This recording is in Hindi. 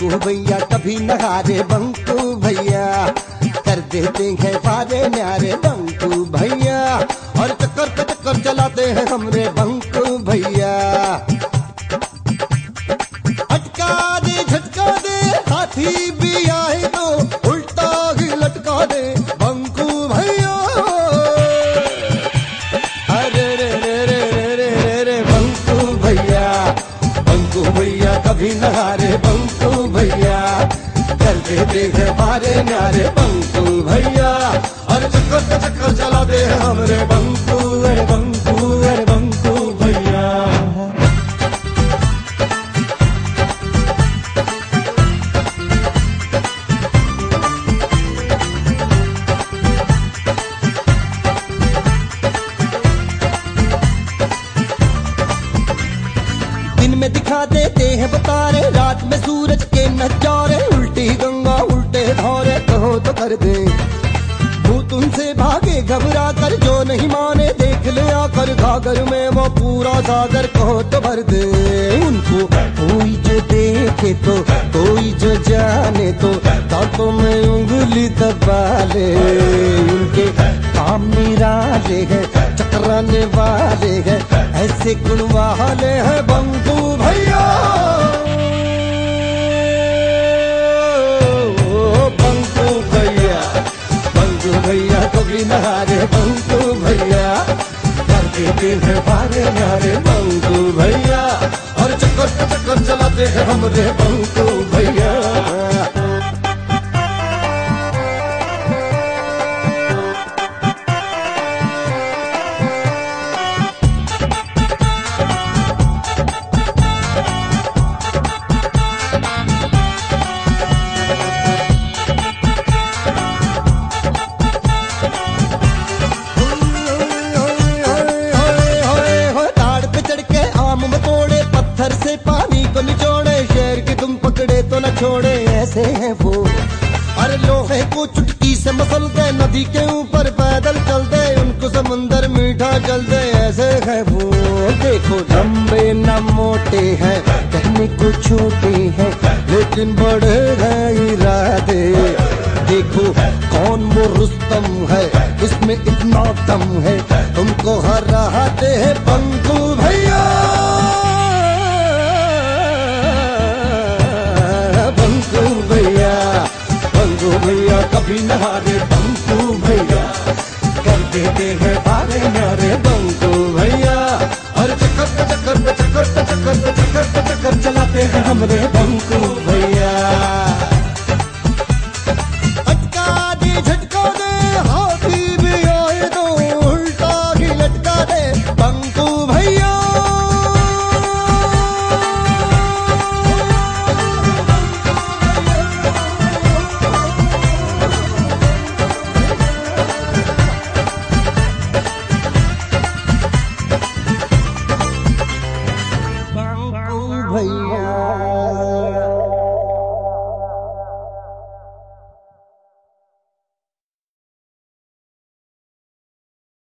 बंकू भैया कभी न हारे, बंकू भैया कर देते हैं पारे न्यारे बंकू भैया, और चक्कर पे चक्कर चलाते हैं हमरे बंकू भैया। अटका दे झटका दे हाथी भी आए तो उल्टा ही लटका दे बंकू भैया। अरे रे रे रे रे रे रे बंकू भैया कभी न हारे, बंकू भैया कर देते हैं पारे न्यारे बंकू भैया, और चक्कर पे चक्कर चलाते हैं हमरे बंकू, अरे बंकू, अरे बंकू भैया। दिन में दिखा देते हैं बतारे, रात में सूरज के नजारे, उल्टी गंगा उल्टे धारे कहो तो कर दे। भूत उनसे भागे घबरा कर, जो नहीं माने देख ले आकर, घाघर में वो पूरा सागर कहो तो भर दे। उनको कोई जो देखे तो कोई जो जाने तो दांतों में उंगली दबा ले। उनके काम निराले हैं, चकराने वाले हैं, ऐसे गुण वाले हैं बंकू भैया। बंकू भैया कभी न हारे, बंकू भैया कर देते हैं पारे न्यारे बंकू भैया, और चक्कर पे चक्कर चलाते हैं हमरे बंकू भैया। से पानी को निचोड़े, शेर की तुम पकड़े तो न छोड़े, ऐसे हैं वो। अरे लोहे को चुटकी से मसल दे, नदी के ऊपर पैदल चल दे, उनको समुंदर मीठा जल दे, ऐसे हैं वो। देखो लंबे न मोटे हैं, कहने को छोटे हैं, लेकिन बड़े हैं इरादे। देखो कौन वो रुस्तम है, उसमें इतना दम है, तुमको हराते हैं बंकू भैया। बंकू भैया कभी न हारे, बंकू भैया कर देते हैं पारे न्यारे बंकू भैया, और चक्कर पे चक्कर पे चक्कर पे चक्कर पे चक्कर पे चक्कर चलाते हैं हमरे बंकू भैया। अटका दे झटका दे हाथी भी आए तो उल्टा ही लटका दे बंकू भैया। भैया